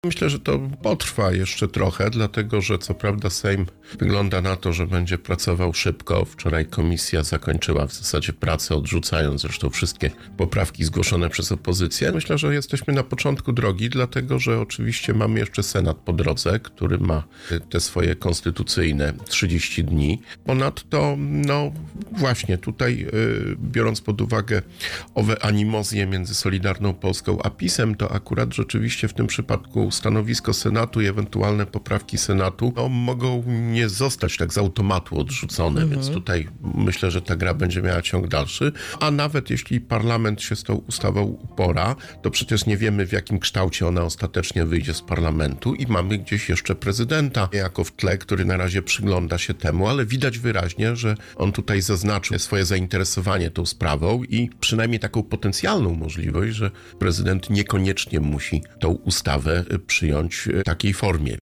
Myślę, że to potrwa jeszcze trochę, dlatego że co prawda Sejm wygląda na to, że będzie pracował szybko. Wczoraj komisja zakończyła w zasadzie pracę, odrzucając zresztą wszystkie poprawki zgłoszone przez opozycję. Myślę, że jesteśmy na początku drogi, dlatego że oczywiście mamy jeszcze Senat po drodze, który ma te swoje konstytucyjne 30 dni. Ponadto, właśnie tutaj, biorąc pod uwagę owe animozje między Solidarną Polską a PiS-em, to akurat rzeczywiście w tym przypadku stanowisko Senatu i ewentualne poprawki Senatu mogą nie zostać tak z automatu odrzucone, więc tutaj myślę, że ta gra będzie miała ciąg dalszy. A nawet jeśli parlament się z tą ustawą upora, to przecież nie wiemy, w jakim kształcie ona ostatecznie wyjdzie z parlamentu i mamy gdzieś jeszcze prezydenta jako w tle, który na razie przygląda się temu, ale widać wyraźnie, że on tutaj zaznaczył swoje zainteresowanie tą sprawą i przynajmniej taką potencjalną możliwość, że prezydent niekoniecznie musi tą ustawę przyjąć w takiej formie.